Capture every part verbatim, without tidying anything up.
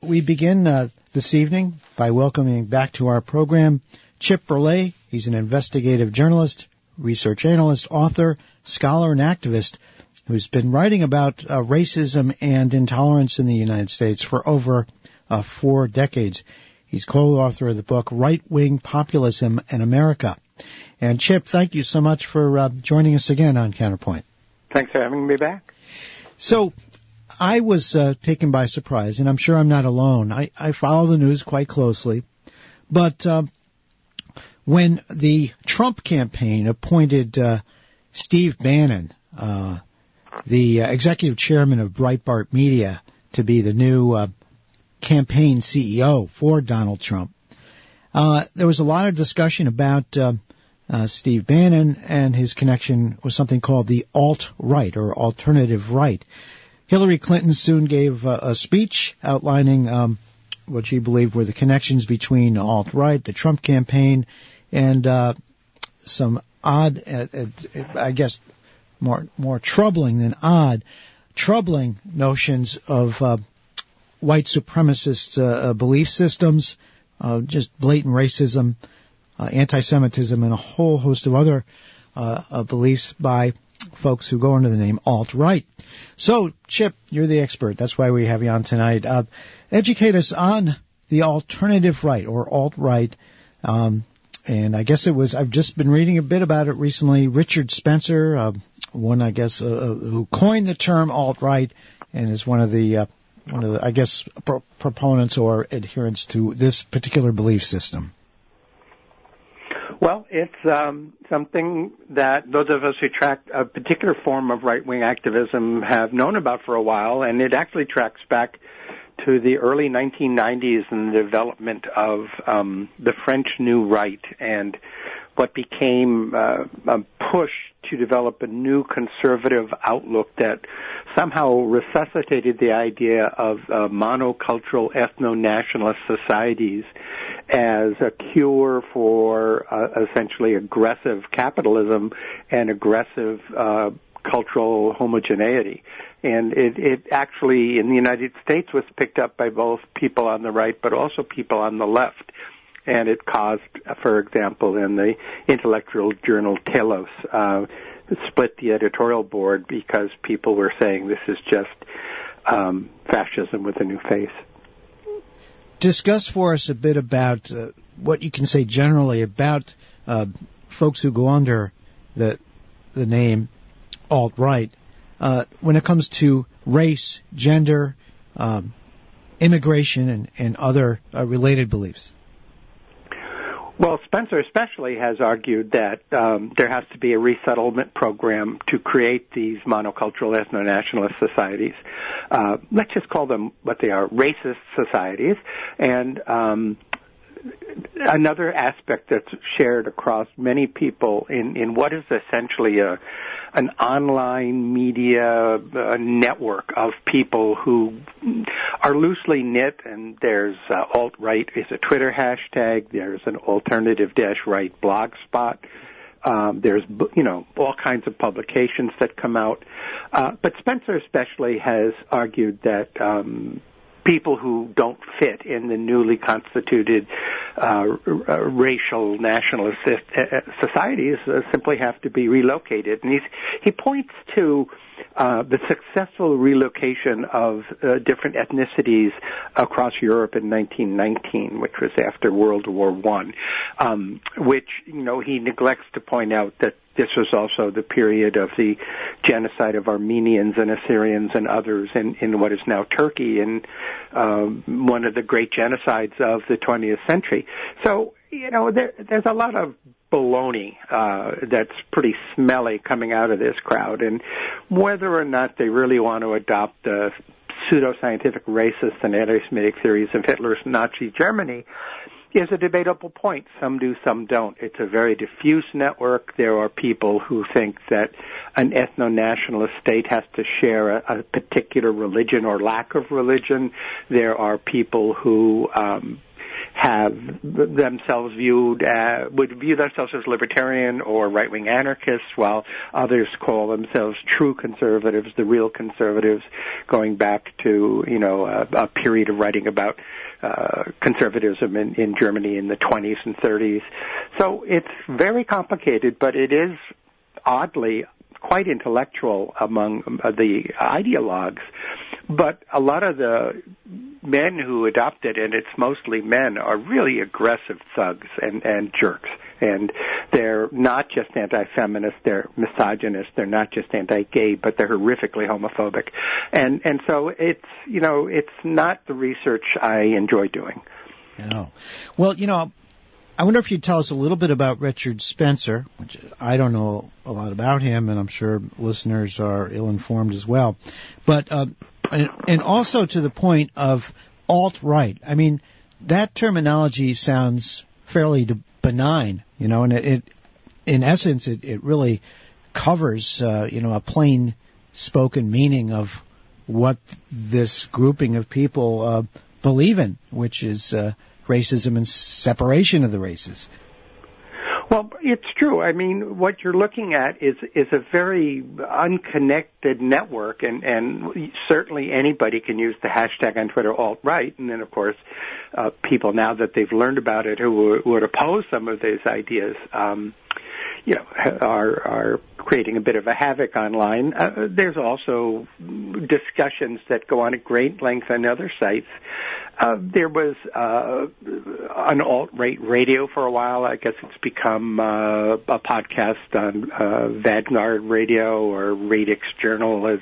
we begin uh, this evening by welcoming back to our program Chip Berlet. He's an investigative journalist, research analyst, author, scholar, and activist who's been writing about uh, racism and intolerance in the United States for over uh, four decades. He's co-author of the book Right-Wing Populism in America. And Chip, thank you so much for uh, joining us again on Counterpoint. Thanks for having me back. So I was uh, taken by surprise, and I'm sure I'm not alone. I, I follow the news quite closely. But uh, when the Trump campaign appointed uh, Steve Bannon, uh, the uh, executive chairman of Breitbart Media, to be the new uh, campaign C E O for Donald Trump, uh, there was a lot of discussion about uh, uh, Steve Bannon and his connection with something called the alt-right or alternative right. Hillary Clinton soon gave uh, a speech outlining um, what she believed were the connections between alt-right, the Trump campaign, and uh, some odd, uh, uh, I guess, more more troubling than odd, troubling notions of uh, white supremacist uh, belief systems, uh, just blatant racism, uh, anti-Semitism, and a whole host of other uh, uh, beliefs by folks who go under the name alt-right. So, Chip, you're the expert. That's why we have you on tonight. Uh, educate us on the alternative right, or alt-right. Um, and I guess it was, I've just been reading a bit about it recently. Richard Spencer, uh, one, I guess, uh, who coined the term alt-right and is one of the, uh, one of the, I guess, pro- proponents or adherents to this particular belief system. Well, it's um, something that those of us who track a particular form of right-wing activism have known about for a while, and it actually tracks back to the early nineteen nineties and the development of um, the French New Right and what became uh, a push to develop a new conservative outlook that somehow resuscitated the idea of uh, monocultural ethno-nationalist societies as a cure for uh, essentially aggressive capitalism and aggressive uh, cultural homogeneity. And it, it actually, in the United States, was picked up by both people on the right but also people on the left. And it caused, for example, in the intellectual journal Telos, uh, split the editorial board because people were saying this is just um, fascism with a new face. Discuss for us a bit about uh, what you can say generally about uh, folks who go under the the name alt-right uh, when it comes to race, gender, um, immigration, and, and other uh, related beliefs. Well, Spencer especially has argued that um, there has to be a resettlement program to create these monocultural ethno-nationalist societies. Uh, let's just call them what they are, racist societies. And um, another aspect that's shared across many people in, in what is essentially a an online media uh, network of people who are loosely knit, and there's uh, alt-right is a Twitter hashtag, there's an alternative-right blog spot, um, there's, you know, all kinds of publications that come out. Uh, but Spencer especially has argued that um, people who don't fit in the newly constituted uh, r- racial nationalist societies uh, simply have to be relocated. And he's, he points to uh, the successful relocation of uh, different ethnicities across Europe in nineteen nineteen, which was after World War One, um, which, you know, he neglects to point out that this was also the period of the genocide of Armenians and Assyrians and others in, in what is now Turkey, and um, one of the great genocides of the twentieth century. So, you know, there, there's a lot of baloney uh, that's pretty smelly coming out of this crowd, and whether or not they really want to adopt the pseudoscientific racist and anti-Semitic theories of Hitler's Nazi Germany is a debatable point. Some do, some don't. It's a very diffuse network. There are people who think that an ethno-nationalist state has to share a, a particular religion or lack of religion. There are people who um, have themselves viewed, uh, would view themselves as libertarian or right-wing anarchists, while others call themselves true conservatives, the real conservatives, going back to, you know, a, a period of writing about uh, conservatism in, in Germany in the twenties and thirties. So it's very complicated, but it is oddly quite intellectual among the ideologues. But a lot of the men who adopt it, and it's mostly men, are really aggressive thugs and, and jerks. And they're not just anti-feminist, they're misogynist, they're not just anti-gay, but they're horrifically homophobic. And, and so it's, you know, it's not the research I enjoy doing. No. Well, you know, I wonder if you'd tell us a little bit about Richard Spencer, which I don't know a lot about him, and I'm sure listeners are ill-informed as well. But, uh, and, and also to the point of alt-right. I mean, that terminology sounds fairly benign, you know, and it, it in essence, it, it really covers, uh, you know, a plain spoken meaning of what this grouping of people uh, believe in, which is uh, racism and separation of the races. Well, it's true. I mean, what you're looking at is is a very unconnected network, and, and certainly anybody can use the hashtag on Twitter, alt-right, and then, of course, uh, people now that they've learned about it who would oppose some of these ideas, um, you know, are are creating a bit of a havoc online. Uh, there's also discussions that go on at great length on other sites. Uh, there was uh, an alt-right radio for a while. I guess it's become uh, a podcast on uh, Vanguard Radio, or Radix Journal is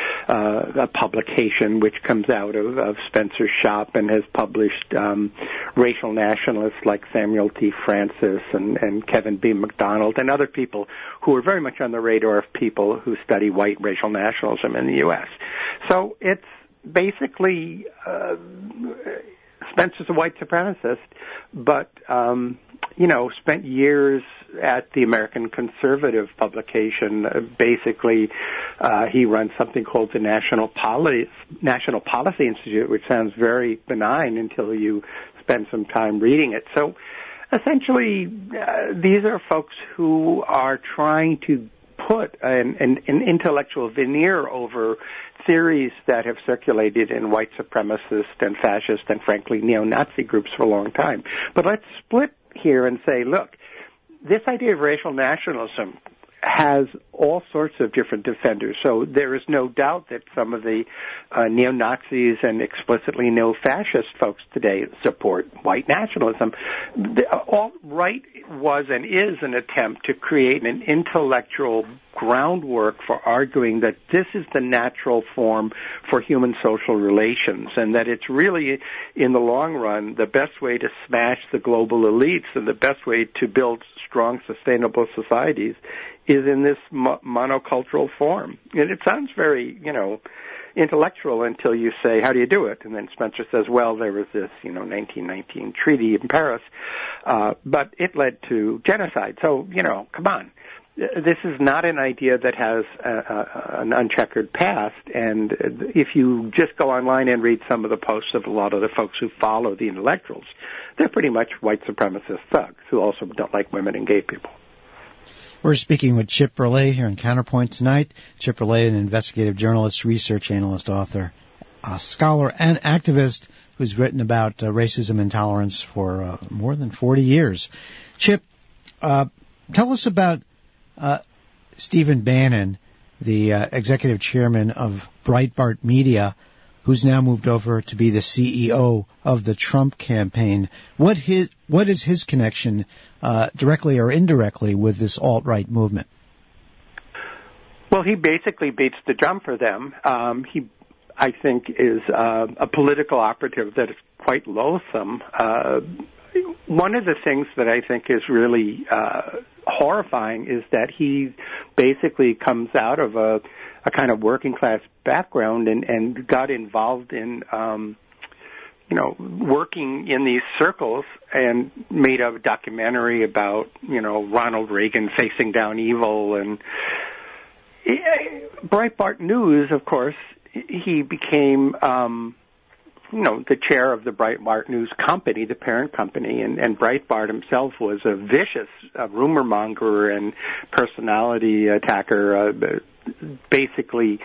uh, a publication which comes out of, of Spencer's shop and has published um, racial nationalists like Samuel T. Francis and, and Kevin B. McDonald and other people who are very much on the radar of people who study white racial nationalism in the U S. So it's basically, uh, Spencer's a white supremacist, but, um, you know, spent years at the American Conservative publication. Uh, basically, uh, he runs something called the National Policy, National Policy Institute, which sounds very benign until you spend some time reading it. So, essentially, uh, these are folks who are trying to put an, an, an intellectual veneer over theories that have circulated in white supremacist and fascist and, frankly, neo-Nazi groups for a long time. But let's split here and say, look, this idea of racial nationalism has all sorts of different defenders. So there is no doubt that some of the uh, neo-Nazis and explicitly neo-fascist folks today support white nationalism. The alt-right was and is an attempt to create an intellectual groundwork for arguing that this is the natural form for human social relations, and that it's really, in the long run, the best way to smash the global elites and the best way to build strong, sustainable societies is in this mo- monocultural form. And it sounds very, you know, intellectual until you say, how do you do it? And then Spencer says, well, there was this, you know, nineteen nineteen treaty in Paris, uh, but it led to genocide. So, you know, come on. This is not an idea that has a, a, an uncheckered past, and if you just go online and read some of the posts of a lot of the folks who follow the intellectuals, they're pretty much white supremacist thugs who also don't like women and gay people. We're speaking with Chip Berlet here in Counterpoint tonight. Chip Berlet, an investigative journalist, research analyst, author, a scholar, and activist who's written about uh, racism and tolerance for uh, more than forty years. Chip, uh, tell us about uh, Stephen Bannon, the uh, executive chairman of Breitbart Media, who's now moved over to be the C E O of the Trump campaign. What his what is his connection, uh, directly or indirectly, with this alt-right movement? Well, he basically beats the drum for them. Um, he, I think, is uh, a political operative that is quite loathsome. Uh, one of the things that I think is really uh, horrifying is that he basically comes out of a, a kind of working class background and, and got involved in, um, you know, working in these circles and made a documentary about, you know, Ronald Reagan facing down evil. And Breitbart News, of course, he became um, you know, the chair of the Breitbart News company, the parent company, and, and Breitbart himself was a vicious uh, rumor monger and personality attacker, uh, basically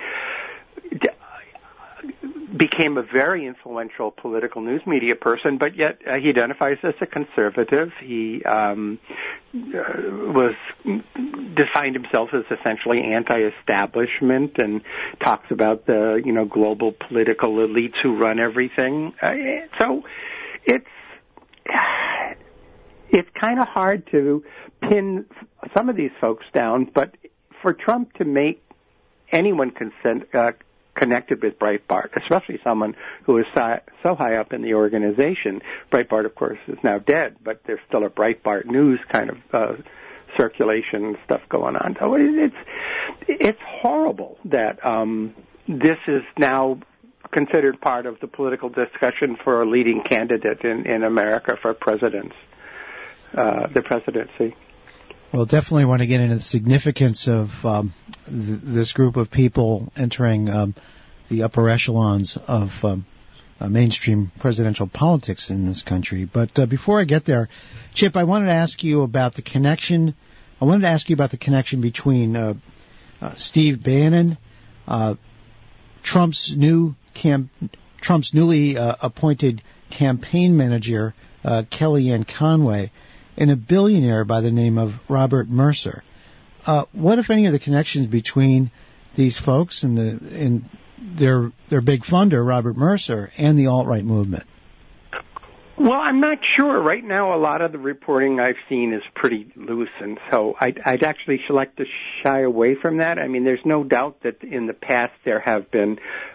became a very influential political news media person, but yet uh, he identifies as a conservative. He um, uh, was defined himself as essentially anti-establishment and talks about the, you know, global political elites who run everything. Uh, so it's it's kind of hard to pin some of these folks down, but for Trump to make anyone consent, uh, connected with Breitbart, especially someone who is so high up in the organization. Breitbart, of course, is now dead, but there's still a Breitbart News kind of uh, circulation stuff going on. So it's it's horrible that um, this is now considered part of the political discussion for a leading candidate in, in America for presidents, uh, the presidency. Well, definitely want to get into the significance of um, th- this group of people entering um, the upper echelons of um, uh, mainstream presidential politics in this country. But uh, before I get there, Chip, I wanted to ask you about the connection. I wanted to ask you about the connection between uh, uh, Steve Bannon, uh, Trump's new cam- Trump's newly uh, appointed campaign manager, uh, Kellyanne Conway, and a billionaire by the name of Robert Mercer. Uh, what, if any, are the connections between these folks and the and their their big funder, Robert Mercer, and the alt-right movement? Well, I'm not sure. Right now, a lot of the reporting I've seen is pretty loose, and so I'd, I'd actually like to shy away from that. I mean, there's no doubt that in the past there have been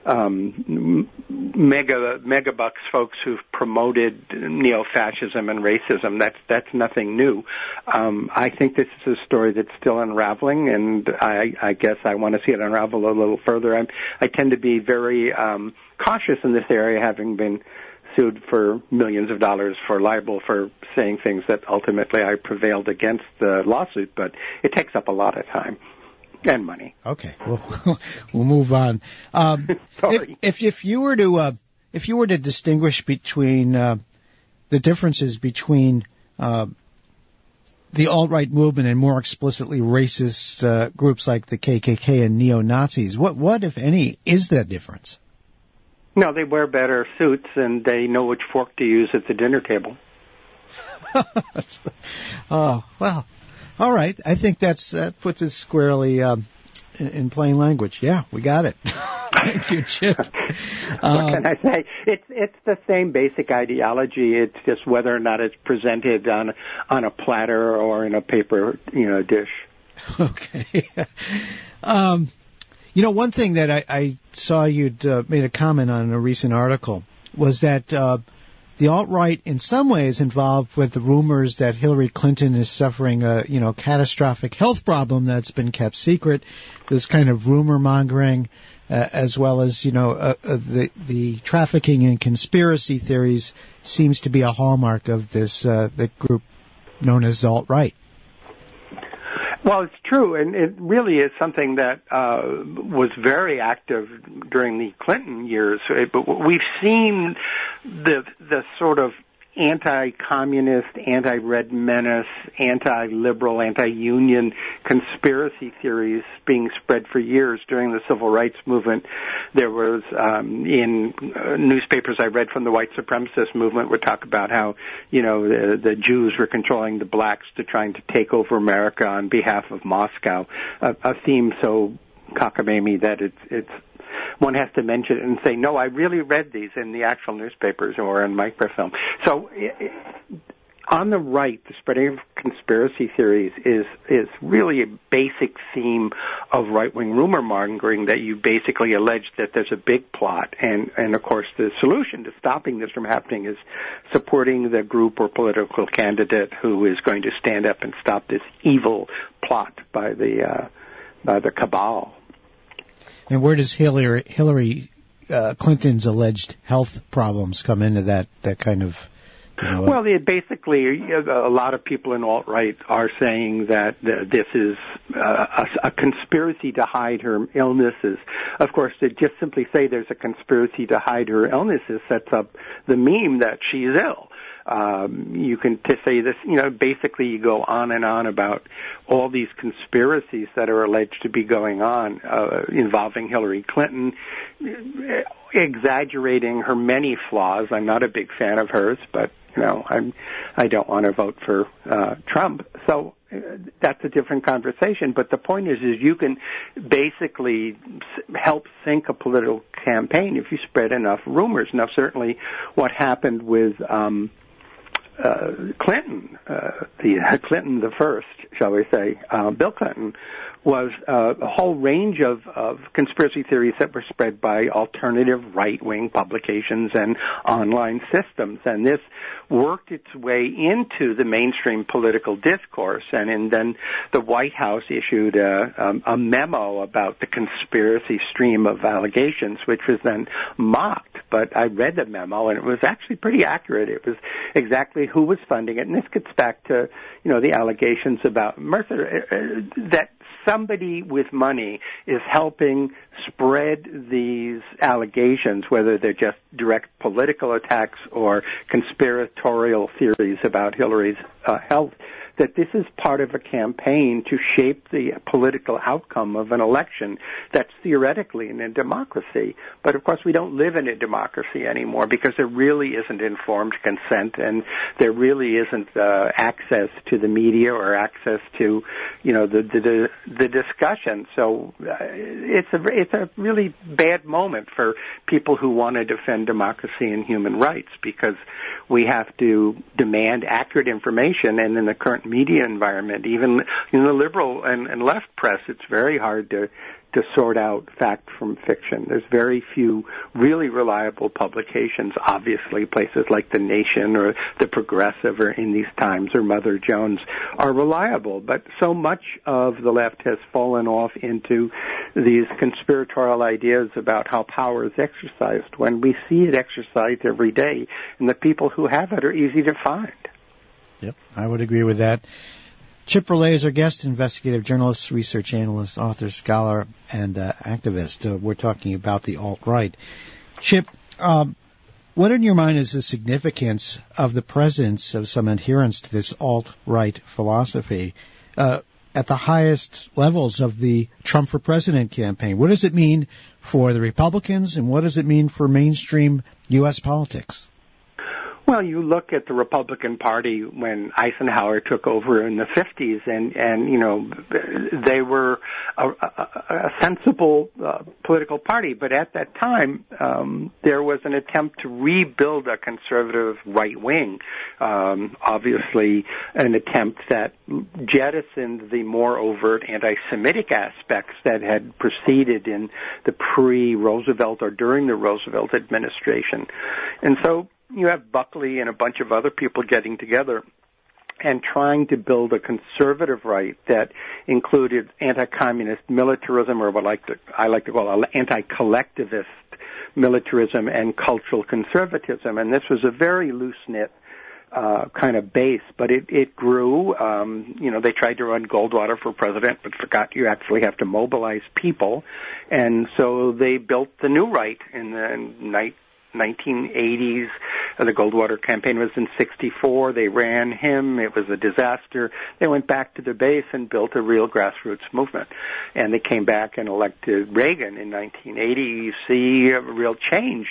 um, mega megabucks folks who've promoted neo-fascism and racism. That's that's nothing new. Um, I think this is a story that's still unraveling, and I, I guess I want to see it unravel a little further. I'm, I tend to be very um, cautious in this area, having been sued for millions of dollars for libel for saying things that ultimately I prevailed against the lawsuit, but it takes up a lot of time and money. Okay, we'll we'll move on. Um, Sorry. If, if if you were to uh, if you were to distinguish between uh, the differences between uh, the alt-right movement and more explicitly racist uh, groups like the K K K and neo-Nazis, what what if any is that difference? No, they wear better suits and they know which fork to use at the dinner table. Oh, well, all right. I think that's that puts it squarely um, in, in plain language. Yeah, we got it. Thank you, Chip. What Uh, can I say? It's it's the same basic ideology. It's just whether or not it's presented on on a platter or in a paper, you know, dish. Okay. um, you know, one thing that I, I saw you'd uh, made a comment on in a recent article was that uh, the alt-right in some ways involved with the rumors that Hillary Clinton is suffering a, you know, catastrophic health problem that's been kept secret. This kind of rumor mongering, uh, as well as, you know, uh, uh, the, the trafficking in conspiracy theories seems to be a hallmark of this, uh, the group known as alt-right. Well, it's true, and it really is something that uh, was very active during the Clinton years. But we've seen the the sort of anti-communist, anti-red menace, anti-liberal, anti-union conspiracy theories being spread for years during the civil rights movement. There was, um, in uh, newspapers I read from the white supremacist movement would talk about how, you know, the, the Jews were controlling the blacks to trying to take over America on behalf of Moscow, a, a theme so cockamamie that it's, it's one has to mention it and say, no, I really read these in the actual newspapers or in microfilm. So it, it, on the right, the spreading of conspiracy theories is is really a basic theme of right-wing rumor mongering, that you basically allege that there's a big plot. And, and of course, the solution to stopping this from happening is supporting the group or political candidate who is going to stand up and stop this evil plot by the, uh, by the cabal. And where does Hillary, Hillary uh, Clinton's alleged health problems come into that, that kind of You know, well, it basically, a lot of people in alt-right are saying that this is a, a conspiracy to hide her illnesses. Of course, to just simply say there's a conspiracy to hide her illnesses sets up the meme that she's ill. Um, you can to say this, you know, basically you go on and on about all these conspiracies that are alleged to be going on uh, involving Hillary Clinton, exaggerating her many flaws. I'm not a big fan of hers, but you know, I'm I don't want to vote for uh, Trump. So uh, that's a different conversation. But the point is, is you can basically help sink a political campaign if you spread enough rumors. Now, certainly, what happened with um, Uh, Clinton, uh, the uh, Clinton the first, shall we say, uh, Bill Clinton, was uh, a whole range of, of conspiracy theories that were spread by alternative right-wing publications and online systems. And this worked its way into the mainstream political discourse. And, and then the White House issued a, um, a memo about the conspiracy stream of allegations, which was then mocked. But I read the memo, and it was actually pretty accurate. It was exactly who was funding it. And this gets back to, you know, the allegations about Mercer, uh, that somebody with money is helping spread these allegations, whether they're just direct political attacks or conspiratorial theories about Hillary's uh, health, that this is part of a campaign to shape the political outcome of an election that's theoretically in a democracy. But, of course, we don't live in a democracy anymore because there really isn't informed consent and there really isn't uh, access to the media or access to, you know, the the, the discussion. So uh, it's a it's a really bad moment for people who want to defend democracy and human rights because we have to demand accurate information, and in the current media environment, even in the liberal and, and left press, it's very hard to to sort out fact from fiction. There's very few really reliable publications. Obviously, places like The Nation or The Progressive or In These Times or Mother Jones are reliable, but so much of the left has fallen off into these conspiratorial ideas about how power is exercised when we see it exercised every day, and the people who have it are easy to find. Yep, I would agree with that. Chip Roulé is our guest, investigative journalist, research analyst, author, scholar, and uh, activist. Uh, we're talking about the alt-right. Chip, um, what in your mind is the significance of the presence of some adherents to this alt-right philosophy uh, at the highest levels of the Trump for President campaign? What does it mean for the Republicans, and what does it mean for mainstream U S politics? Well, you look at the Republican Party when Eisenhower took over in the fifties, and, and you know, they were a, a, a sensible uh, political party. But at that time, um, there was an attempt to rebuild a conservative right wing, um, obviously an attempt that jettisoned the more overt anti-Semitic aspects that had proceeded in the pre-Roosevelt or during the Roosevelt administration. And so you have Buckley and a bunch of other people getting together and trying to build a conservative right that included anti-communist militarism, or what I like to, I like to call anti-collectivist militarism, and cultural conservatism. And this was a very loose-knit uh, kind of base, but it, it grew. Um, you know, they tried to run Goldwater for president, but forgot you actually have to mobilize people. And so they built the new right in the night. nineteen eighties. The Goldwater campaign was in sixty-four. They ran him. It was a disaster. They went back to their base and built a real grassroots movement. And they came back and elected Reagan in nineteen eighty. You see a real change.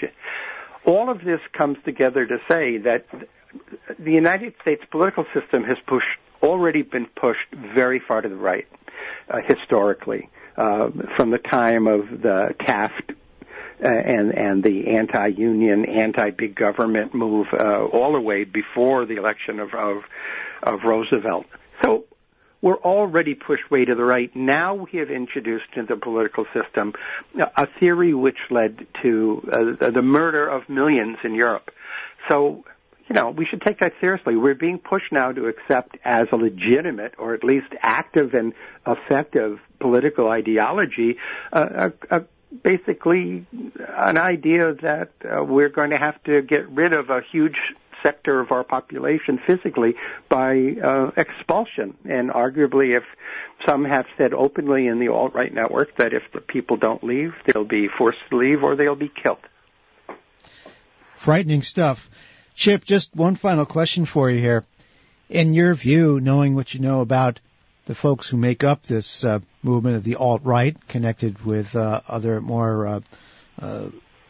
All of this comes together to say that the United States political system has pushed, already been pushed very far to the right, uh, historically, uh, from the time of the Taft Uh, and and the anti-union, anti-big government move uh, all the way before the election of, of of Roosevelt. So we're already pushed way to the right. Now we have introduced into the political system a theory which led to uh, the murder of millions in Europe. So, you know, we should take that seriously. We're being pushed now to accept as a legitimate, or at least active and effective political ideology, uh, a, a basically an idea that uh, we're going to have to get rid of a huge sector of our population physically by uh, expulsion. And arguably, if some have said openly in the alt-right network that if the people don't leave, they'll be forced to leave or they'll be killed. Frightening stuff. Chip, just one final question for you here. In your view, knowing what you know about the folks who make up this uh, movement of the alt-right, connected with uh, other more uh, uh,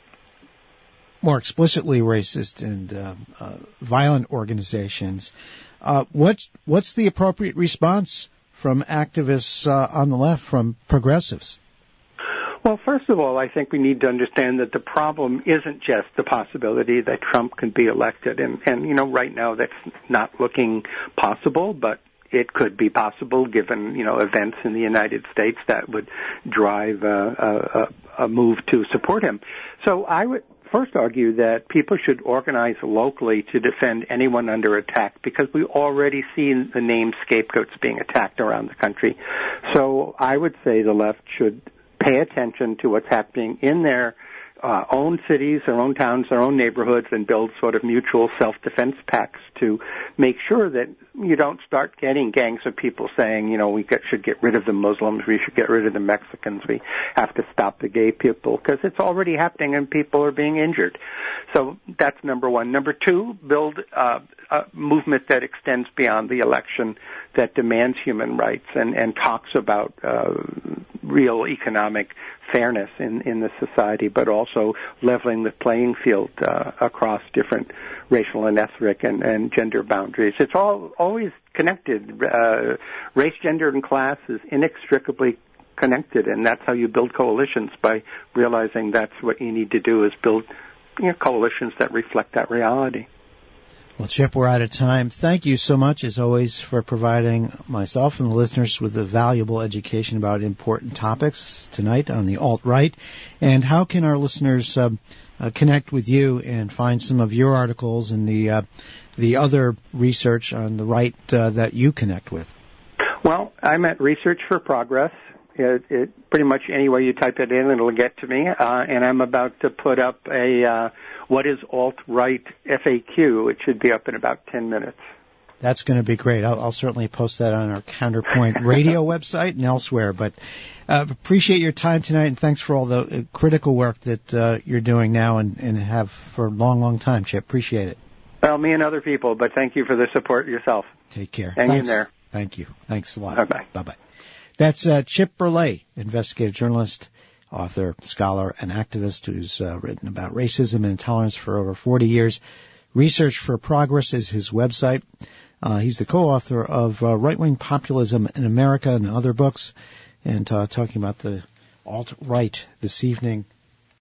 more explicitly racist and uh, uh, violent organizations, uh, what's what's the appropriate response from activists uh, on the left, from progressives? Well, first of all, I think we need to understand that the problem isn't just the possibility that Trump can be elected. And, and you know, right now that's not looking possible, but it could be possible given, you know, events in the United States that would drive a, a, a move to support him. So I would first argue that people should organize locally to defend anyone under attack, because we already see the named scapegoats being attacked around the country. So I would say the left should pay attention to what's happening in their uh, own cities, their own towns, their own neighborhoods, and build sort of mutual self-defense pacts to make sure that you don't start getting gangs of people saying, you know, we get, should get rid of the Muslims, we should get rid of the Mexicans, we have to stop the gay people, because it's already happening and people are being injured. So that's number one. Number two, build uh, a movement that extends beyond the election, that demands human rights and, and talks about uh, real economic fairness in, in the society, but also leveling the playing field uh, across different racial and ethnic and, and gender boundaries. It's all always connected. Uh, race, gender, and class is inextricably connected, and that's how you build coalitions, by realizing that's what you need to do, is build, you know, coalitions that reflect that reality. Well, Chip, we're out of time. Thank you so much, as always, for providing myself and the listeners with a valuable education about important topics tonight on the alt-right. And how can our listeners uh, uh, connect with you and find some of your articles and the uh, the other research on the right uh, that you connect with? Well, I'm at Research for Progress. It, it, pretty much any way you type it in, it'll get to me. Uh, and I'm about to put up a uh, What is Alt-Right F A Q. It should be up in about ten minutes. That's going to be great. I'll, I'll certainly post that on our Counterpoint radio website and elsewhere. But uh, appreciate your time tonight, and thanks for all the uh, critical work that uh, you're doing now and, and have for a long, long time, Chip. Appreciate it. Well, me and other people, but thank you for the support yourself. Take care. Hang thanks. in there. Thank you. Thanks a lot. Bye-bye. Bye-bye. That's uh, Chip Berlet, investigative journalist, author, scholar, and activist who's uh, written about racism and intolerance for over forty years. Research for Progress is his website. Uh, he's the co-author of uh, Right-Wing Populism in America and other books, and uh, talking about the alt-right this evening